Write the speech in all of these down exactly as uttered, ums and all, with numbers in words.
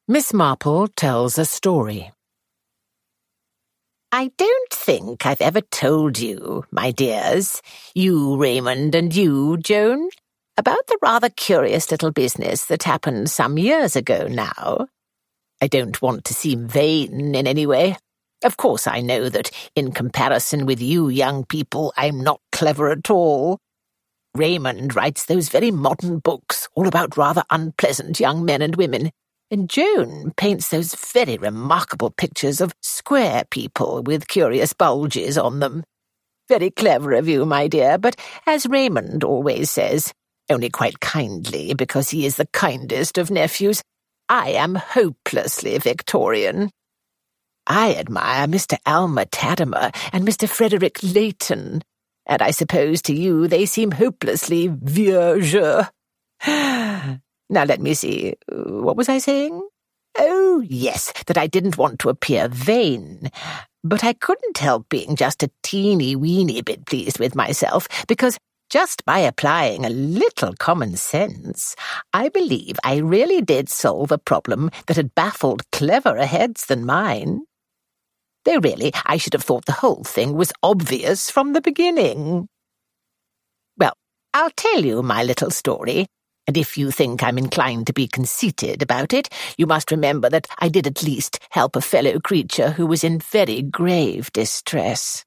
Miss Marple tells a story. I don't think I've ever told you, my dears, you Raymond and you, Joan, about the rather curious little business that happened some years ago now. I don't want to seem vain in any way. Of course I know that, in comparison with you young people, I'm not clever at all. Raymond writes those very modern books, all about rather unpleasant young men and women, and Joan paints those very remarkable pictures of square people with curious bulges on them. Very clever of you, my dear, but as Raymond always says, only quite kindly because he is the kindest of nephews, I am hopelessly Victorian. I admire Mister Alma Taddimer and Mister Frederick Leighton, and I suppose to you they seem hopelessly vieux jeu. Now let me see, what was I saying? Oh, yes, that I didn't want to appear vain, but I couldn't help being just a teeny-weeny bit pleased with myself, because just by applying a little common sense, I believe I really did solve a problem that had baffled cleverer heads than mine. Though really, I should have thought the whole thing was obvious from the beginning. Well, I'll tell you my little story, and if you think I'm inclined to be conceited about it, you must remember that I did at least help a fellow creature who was in very grave distress.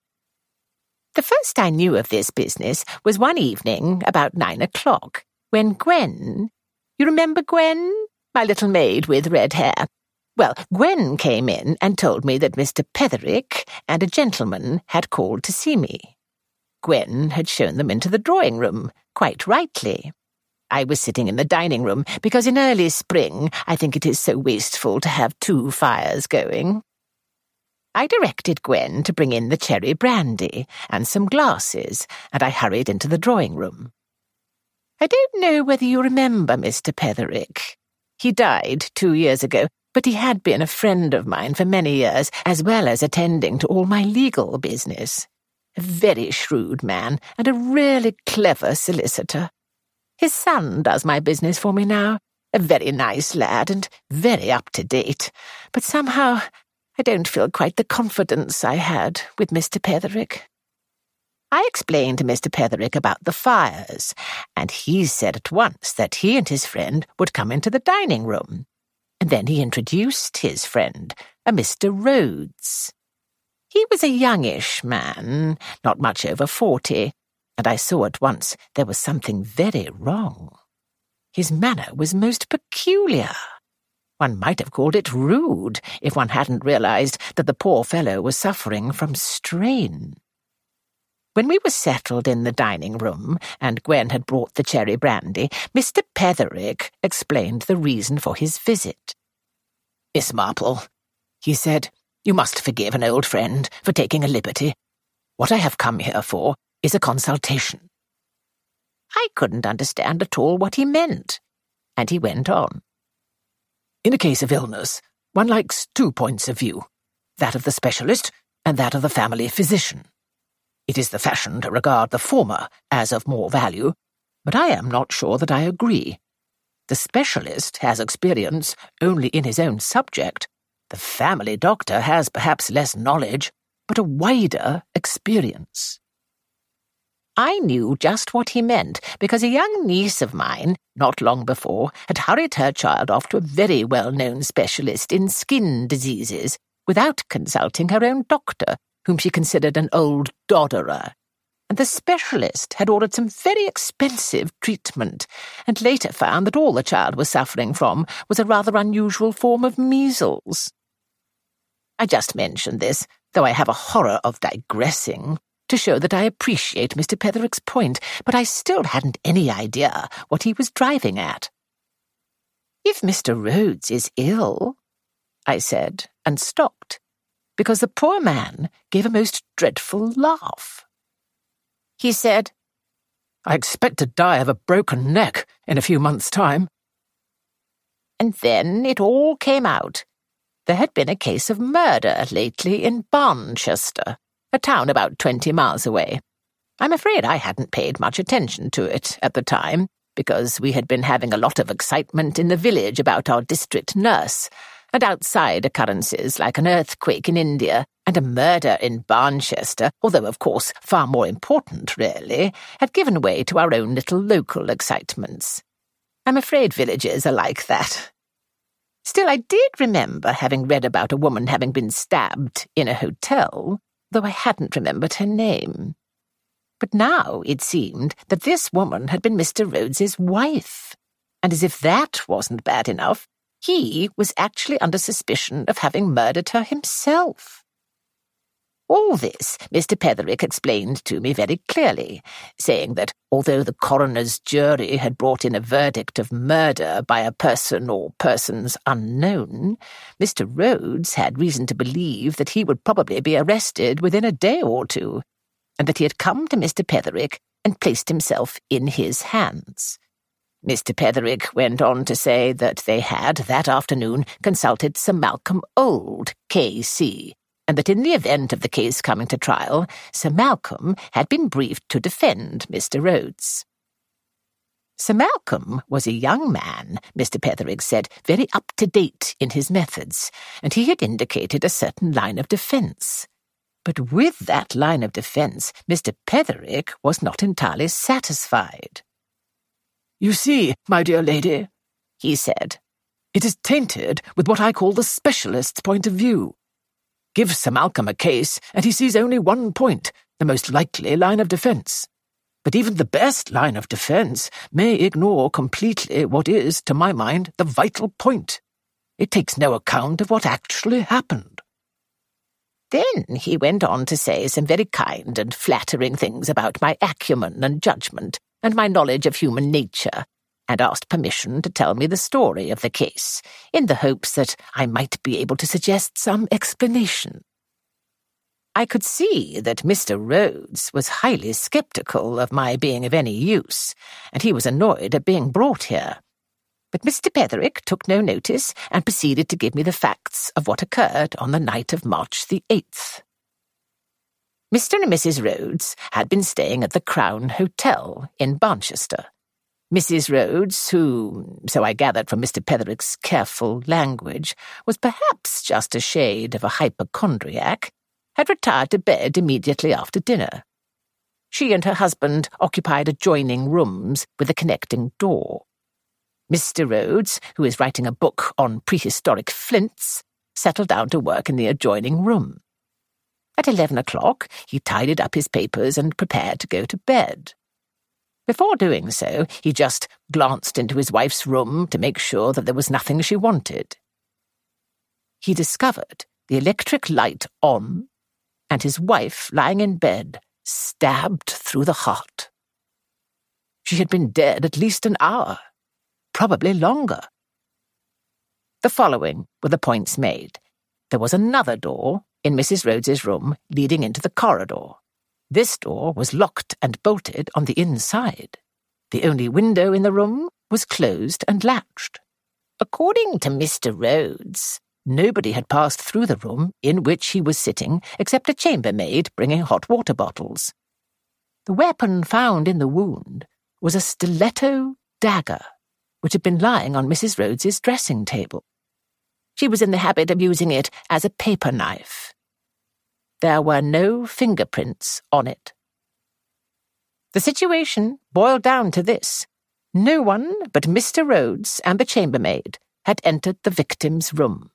The first I knew of this business was one evening about nine o'clock, when Gwen— you remember Gwen, my little maid with red hair? Well, Gwen came in and told me that Mister Petherick and a gentleman had called to see me. Gwen had shown them into the drawing-room, quite rightly. I was sitting in the dining-room, because in early spring I think it is so wasteful to have two fires going. I directed Gwen to bring in the cherry brandy and some glasses, and I hurried into the drawing-room. I don't know whether you remember Mister Petherick. He died two years ago, but he had been a friend of mine for many years, as well as attending to all my legal business. A very shrewd man, and a really clever solicitor. His son does my business for me now, a very nice lad and very up-to-date, but somehow I don't feel quite the confidence I had with Mister Petherick. I explained to Mister Petherick about the fires, and he said at once that he and his friend would come into the dining-room. And then he introduced his friend, a Mister Rhodes. He was a youngish man, not much over forty, and I saw at once there was something very wrong. His manner was most peculiar. One might have called it rude if one hadn't realized that the poor fellow was suffering from strain. When we were settled in the dining-room, and Gwen had brought the cherry brandy, Mister Petherick explained the reason for his visit. "Miss Marple," he said, "you must forgive an old friend for taking a liberty. What I have come here for is a consultation." I couldn't understand at all what he meant, and he went on. "In a case of illness, one likes two points of view, that of the specialist and that of the family physician. It is the fashion to regard the former as of more value, but I am not sure that I agree. The specialist has experience only in his own subject. The family doctor has perhaps less knowledge, but a wider experience." I knew just what he meant, because a young niece of mine, not long before, had hurried her child off to a very well-known specialist in skin diseases, without consulting her own doctor, whom she considered an old dodderer. And the specialist had ordered some very expensive treatment, and later found that all the child was suffering from was a rather unusual form of measles. I just mentioned this, though I have a horror of digressing, to show that I appreciate Mister Petherick's point, but I still hadn't any idea what he was driving at. "If Mister Rhodes is ill," I said, and stopped, because the poor man gave a most dreadful laugh. He said, "I expect to die of a broken neck in a few months' time." And then it all came out. There had been a case of murder lately in Barnchester, a town about twenty miles away. I'm afraid I hadn't paid much attention to it at the time, because we had been having a lot of excitement in the village about our district nurse, and outside occurrences like an earthquake in India and a murder in Barnchester, although of course far more important, really, had given way to our own little local excitements. I'm afraid villages are like that. Still, I did remember having read about a woman having been stabbed in a hotel, though I hadn't remembered her name. But now it seemed that this woman had been Mister Rhodes's wife, and as if that wasn't bad enough, he was actually under suspicion of having murdered her himself. All this Mister Petherick explained to me very clearly, saying that although the coroner's jury had brought in a verdict of murder by a person or persons unknown, Mister Rhodes had reason to believe that he would probably be arrested within a day or two, and that he had come to Mister Petherick and placed himself in his hands. Mister Petherick went on to say that they had, that afternoon, consulted Sir Malcolm Old, K C, and that in the event of the case coming to trial, Sir Malcolm had been briefed to defend Mister Rhodes. Sir Malcolm was a young man, Mister Petherick said, very up-to-date in his methods, and he had indicated a certain line of defence. But with that line of defence, Mister Petherick was not entirely satisfied. "You see, my dear lady," he said, "it is tainted with what I call the specialist's point of view. Give Sir Malcolm a case, and he sees only one point, the most likely line of defence. But even the best line of defence may ignore completely what is, to my mind, the vital point. It takes no account of what actually happened." Then he went on to say some very kind and flattering things about my acumen and judgment, and my knowledge of human nature, and asked permission to tell me the story of the case, in the hopes that I might be able to suggest some explanation. I could see that Mister Rhodes was highly sceptical of my being of any use, and he was annoyed at being brought here. But Mister Petherick took no notice and proceeded to give me the facts of what occurred on the night of March the eighth. Mister and Missus Rhodes had been staying at the Crown Hotel in Barnchester. Missus Rhodes, who, so I gathered from Mister Petherick's careful language, was perhaps just a shade of a hypochondriac, had retired to bed immediately after dinner. She and her husband occupied adjoining rooms with a connecting door. Mister Rhodes, who is writing a book on prehistoric flints, settled down to work in the adjoining room. At eleven o'clock, he tidied up his papers and prepared to go to bed. Before doing so, he just glanced into his wife's room to make sure that there was nothing she wanted. He discovered the electric light on and his wife lying in bed, stabbed through the heart. She had been dead at least an hour, probably longer. The following were the points made. There was another door in Missus Rhodes's room leading into the corridor. This door was locked and bolted on the inside. The only window in the room was closed and latched. According to Mister Rhodes, nobody had passed through the room in which he was sitting except a chambermaid bringing hot water bottles. The weapon found in the wound was a stiletto dagger, which had been lying on Missus Rhodes's dressing table. She was in the habit of using it as a paper knife. There were no fingerprints on it. The situation boiled down to this. No one but Mister Rhodes and the chambermaid had entered the victim's room.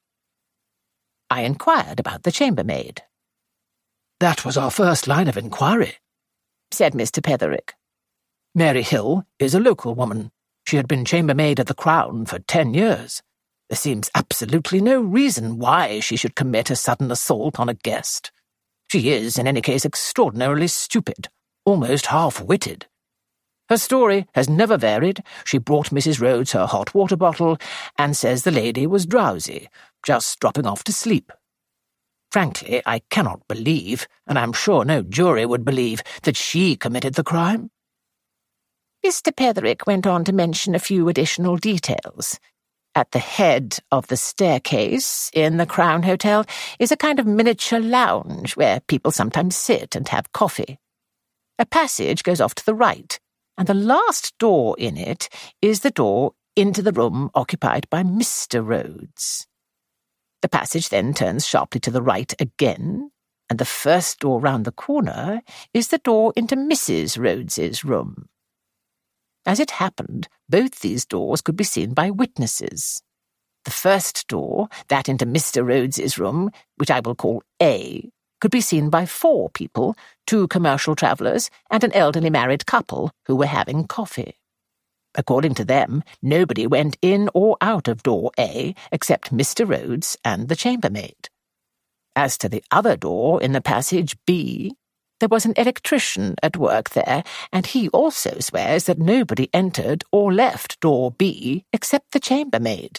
I inquired about the chambermaid. "That was our first line of inquiry," said Mister Petherick. "Mary Hill is a local woman. She had been chambermaid at the Crown for ten years. There seems absolutely no reason why she should commit a sudden assault on a guest. She is, in any case, extraordinarily stupid, almost half-witted. Her story has never varied. She brought Missus Rhodes her hot water bottle and says the lady was drowsy, just dropping off to sleep. Frankly, I cannot believe, and I'm sure no jury would believe, that she committed the crime." Mister Petherick went on to mention a few additional details. At the head of the staircase in the Crown Hotel is a kind of miniature lounge where people sometimes sit and have coffee. A passage goes off to the right, and the last door in it is the door into the room occupied by Mister Rhodes. The passage then turns sharply to the right again, and the first door round the corner is the door into Missus Rhodes's room. As it happened, both these doors could be seen by witnesses. The first door, that into Mister Rhodes's room, which I will call A, could be seen by four people, two commercial travellers and an elderly married couple who were having coffee. According to them, nobody went in or out of door A except Mister Rhodes and the chambermaid. As to the other door in the passage B, there was an electrician at work there, and he also swears that nobody entered or left door B except the chambermaid.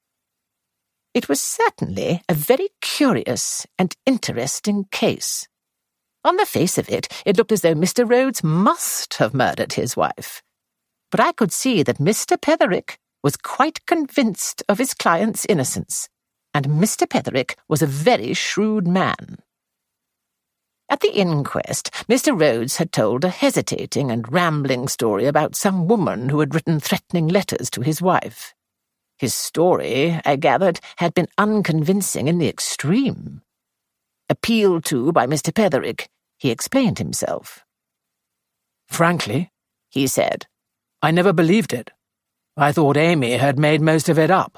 It was certainly a very curious and interesting case. On the face of it, it looked as though Mister Rhodes must have murdered his wife. But I could see that Mister Petherick was quite convinced of his client's innocence, and Mister Petherick was a very shrewd man. At the inquest, Mister Rhodes had told a hesitating and rambling story about some woman who had written threatening letters to his wife. His story, I gathered, had been unconvincing in the extreme. Appealed to by Mister Petherick, he explained himself. "Frankly," he said, "I never believed it. I thought Amy had made most of it up."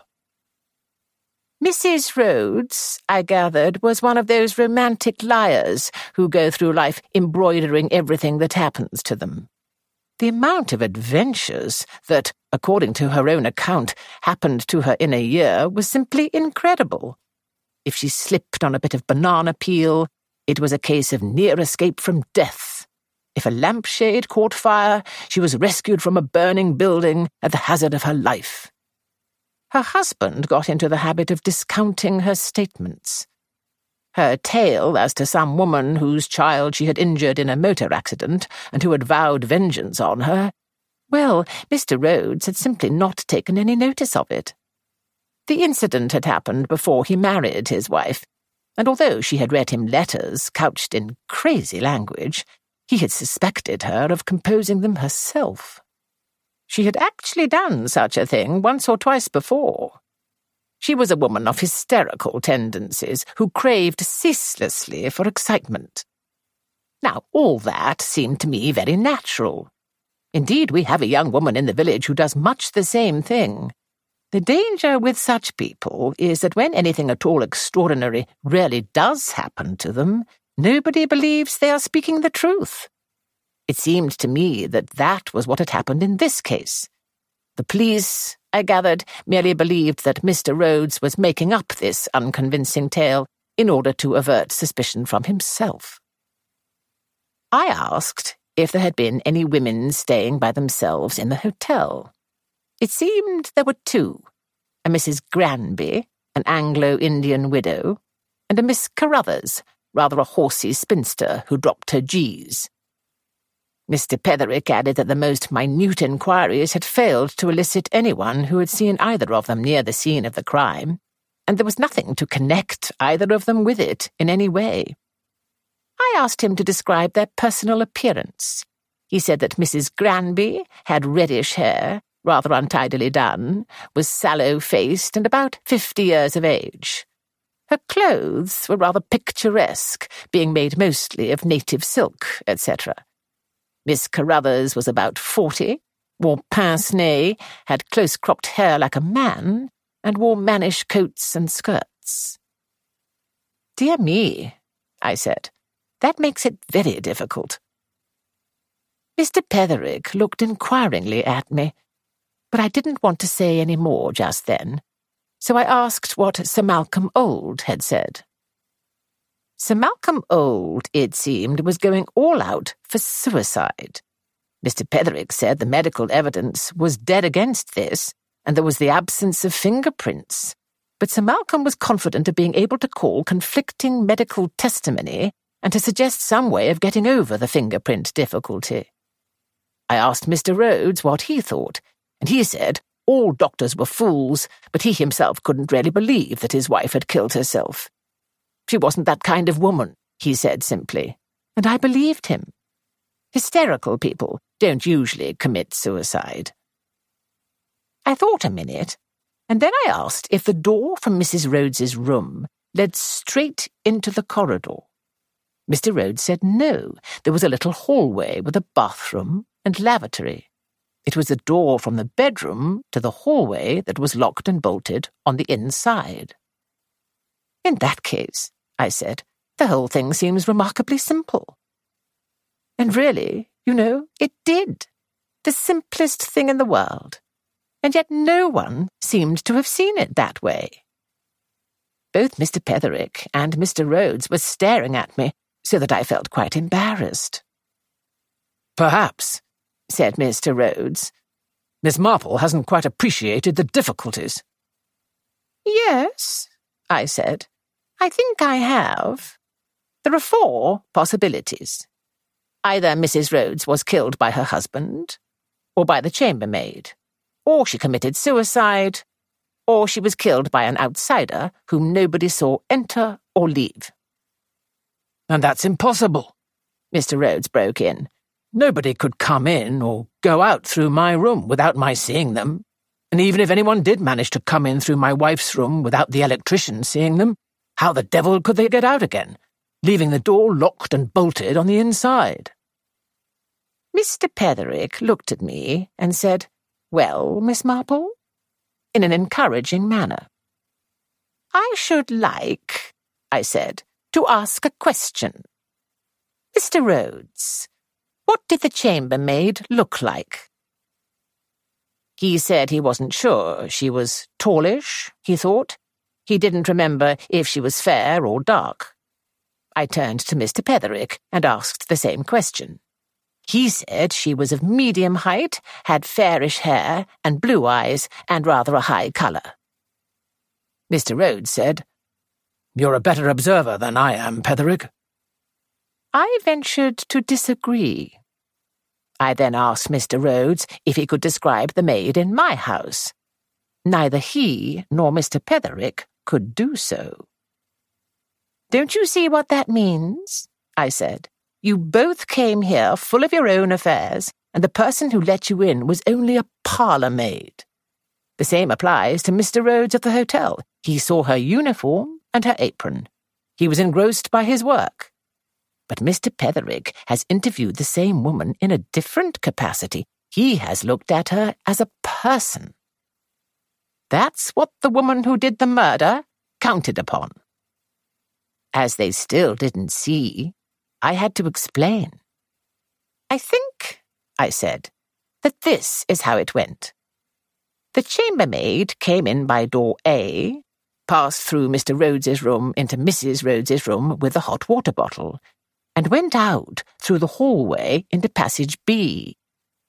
Missus Rhodes, I gathered, was one of those romantic liars who go through life embroidering everything that happens to them. The amount of adventures that, according to her own account, happened to her in a year was simply incredible. If she slipped on a bit of banana peel, it was a case of near escape from death. If a lampshade caught fire, she was rescued from a burning building at the hazard of her life. Her husband got into the habit of discounting her statements. Her tale as to some woman whose child she had injured in a motor accident and who had vowed vengeance on her, well, Mister Rhodes had simply not taken any notice of it. The incident had happened before he married his wife, and although she had read him letters couched in crazy language, he had suspected her of composing them herself. She had actually done such a thing once or twice before. She was a woman of hysterical tendencies who craved ceaselessly for excitement. Now, all that seemed to me very natural. Indeed, we have a young woman in the village who does much the same thing. The danger with such people is that when anything at all extraordinary really does happen to them, nobody believes they are speaking the truth. It seemed to me that that was what had happened in this case. The police, I gathered, merely believed that Mister Rhodes was making up this unconvincing tale in order to avert suspicion from himself. I asked if there had been any women staying by themselves in the hotel. It seemed there were two, a Missus Granby, an Anglo-Indian widow, and a Miss Carruthers, rather a horsey spinster who dropped her G's. Mister Petherick added that the most minute inquiries had failed to elicit anyone who had seen either of them near the scene of the crime, and there was nothing to connect either of them with it in any way. I asked him to describe their personal appearance. He said that Missus Granby had reddish hair, rather untidily done, was sallow-faced and about fifty years of age. Her clothes were rather picturesque, being made mostly of native silk, et cetera. Miss Carruthers was about forty, wore pince-nez, had close-cropped hair like a man, and wore mannish coats and skirts. "Dear me," I said, "that makes it very difficult." Mister Petherick looked inquiringly at me, but I didn't want to say any more just then, so I asked what Sir Malcolm Old had said. Sir Malcolm Old, it seemed, was going all out for suicide. Mister Petherick said the medical evidence was dead against this, and there was the absence of fingerprints. But Sir Malcolm was confident of being able to call conflicting medical testimony and to suggest some way of getting over the fingerprint difficulty. I asked Mister Rhodes what he thought, and he said all doctors were fools, but he himself couldn't really believe that his wife had killed herself. She wasn't that kind of woman, he said simply, and I believed him. Hysterical people don't usually commit suicide. I thought a minute, and then I asked if the door from Missus Rhodes's room led straight into the corridor. Mister Rhodes said no, there was a little hallway with a bathroom and lavatory. It was the door from the bedroom to the hallway that was locked and bolted on the inside. In that case, I said, the whole thing seems remarkably simple. And really, you know, it did. The simplest thing in the world. And yet no one seemed to have seen it that way. Both Mister Petherick and Mister Rhodes were staring at me, so that I felt quite embarrassed. Perhaps, said Mister Rhodes, Miss Marple hasn't quite appreciated the difficulties. Yes, I said, I think I have. There are four possibilities. Either Missus Rhodes was killed by her husband, or by the chambermaid, or she committed suicide, or she was killed by an outsider whom nobody saw enter or leave. And that's impossible, Mister Rhodes broke in. Nobody could come in or go out through my room without my seeing them. And even if anyone did manage to come in through my wife's room without the electrician seeing them, how the devil could they get out again, leaving the door locked and bolted on the inside? Mister Petherick looked at me and said, Well, Miss Marple? In an encouraging manner. I should like, I said, to ask a question. Mister Rhodes, what did the chambermaid look like? He said he wasn't sure. She was tallish, he thought. He didn't remember if she was fair or dark. I turned to Mister Petherick and asked the same question. He said she was of medium height, had fairish hair and blue eyes, and rather a high colour. Mister Rhodes said, You're a better observer than I am, Petherick. I ventured to disagree. I then asked Mister Rhodes if he could describe the maid in my house. Neither he nor Mister Petherick could do so. Don't you see what that means? I said. You both came here full of your own affairs, and the person who let you in was only a parlour-maid. The same applies to Mister Rhodes at the hotel. He saw her uniform and her apron. He was engrossed by his work. But Mister Petherick has interviewed the same woman in a different capacity. He has looked at her as a person. That's what the woman who did the murder counted upon. As they still didn't see, I had to explain. I think, I said, that this is how it went. The chambermaid came in by door A, passed through Mister Rhodes's room into Missus Rhodes's room with the hot water bottle, and went out through the hallway into passage B.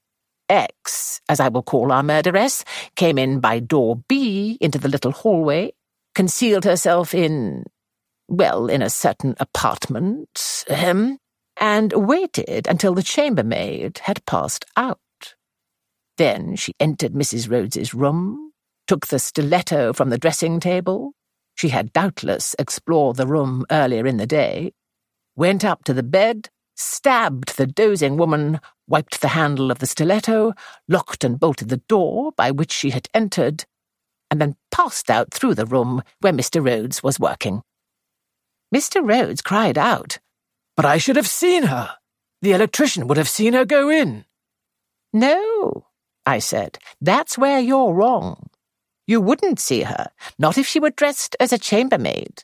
X, as I will call our murderess, came in by door B into the little hallway, concealed herself in, well, in a certain apartment, ahem, and waited until the chambermaid had passed out. Then she entered Missus Rhodes's room, took the stiletto from the dressing-table — she had doubtless explored the room earlier in the day — went up to the bed, stabbed the dozing woman, wiped the handle of the stiletto, locked and bolted the door by which she had entered, and then passed out through the room where Mister Rhodes was working. Mister Rhodes cried out, But I should have seen her. The electrician would have seen her go in. No, I said, that's where you're wrong. You wouldn't see her, not if she were dressed as a chambermaid.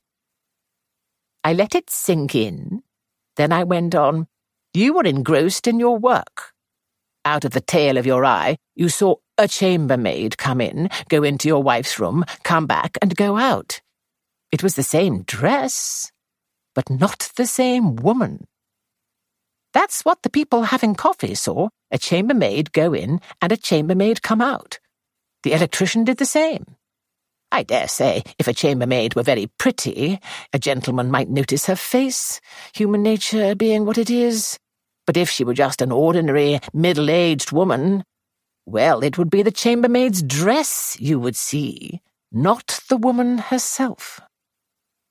I let it sink in. Then I went on, You were engrossed in your work. Out of the tail of your eye, you saw a chambermaid come in, go into your wife's room, come back and go out. It was the same dress, but not the same woman. That's what the people having coffee saw, a chambermaid go in and a chambermaid come out. The electrician did the same. I dare say, if a chambermaid were very pretty, a gentleman might notice her face, human nature being what it is. But if she were just an ordinary, middle-aged woman, well, it would be the chambermaid's dress you would see, not the woman herself.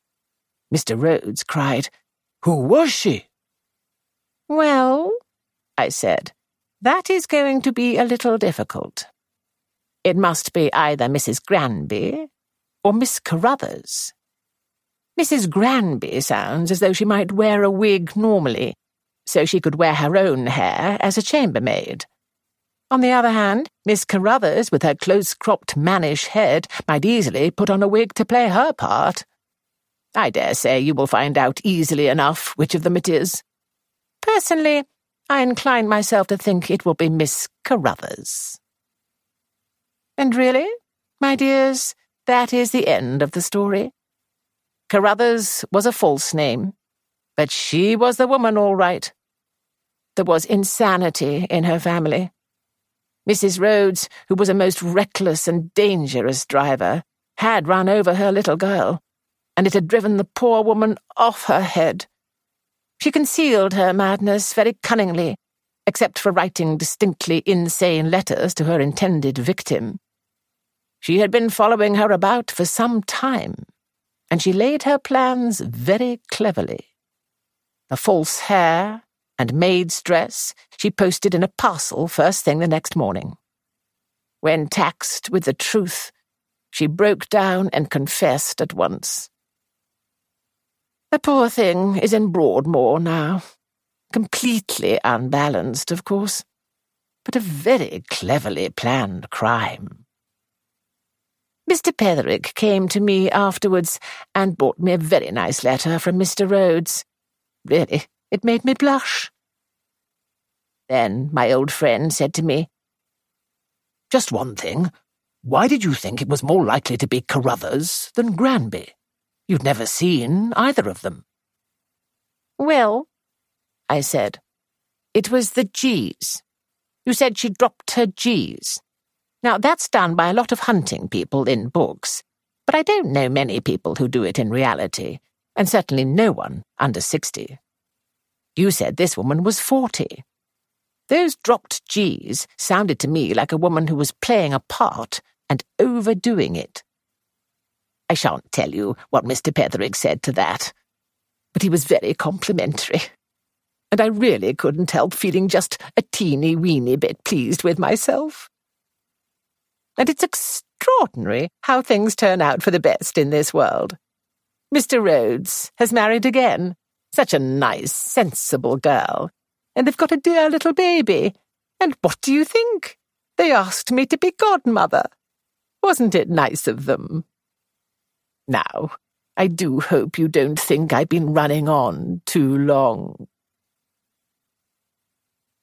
Mister Rhodes cried, Who was she? Well, I said. "That is going to be a little difficult. It must be either Missus Granby or Miss Carruthers. Missus Granby sounds as though she might wear a wig normally, so she could wear her own hair as a chambermaid. On the other hand, Miss Carruthers, with her close-cropped mannish head, might easily put on a wig to play her part. I dare say you will find out easily enough which of them it is. Personally, I incline myself to think it will be Miss Carruthers." And really, my dears, that is the end of the story. Carruthers was a false name, but she was the woman all right. There was insanity in her family. Missus Rhodes, who was a most reckless and dangerous driver, had run over her little girl, and it had driven the poor woman off her head. She concealed her madness very cunningly, except for writing distinctly insane letters to her intended victim. She had been following her about for some time, and she laid her plans very cleverly. The false hair and maid's dress she posted in a parcel first thing the next morning. When taxed with the truth, she broke down and confessed at once. The poor thing is in Broadmoor now, completely unbalanced, of course, but a very cleverly planned crime. Mister Petherick came to me afterwards and brought me a very nice letter from Mister Rhodes. Really, it made me blush. Then my old friend said to me, "Just one thing. Why did you think it was more likely to be Carruthers than Granby? You'd never seen either of them." "Well," I said, "it was the G's. You said she dropped her G's. Now, that's done by a lot of hunting people in books, but I don't know many people who do it in reality, and certainly no one under sixty. You said this woman was forty. Those dropped G's sounded to me like a woman who was playing a part and overdoing it. I shan't tell you what Mister Petherick said to that, but he was very complimentary, and I really couldn't help feeling just a teeny-weeny bit pleased with myself. And it's extraordinary how things turn out for the best in this world. Mister Rhodes has married again. Such a nice, sensible girl. And they've got a dear little baby. And what do you think? They asked me to be godmother. Wasn't it nice of them? Now, I do hope you don't think I've been running on too long.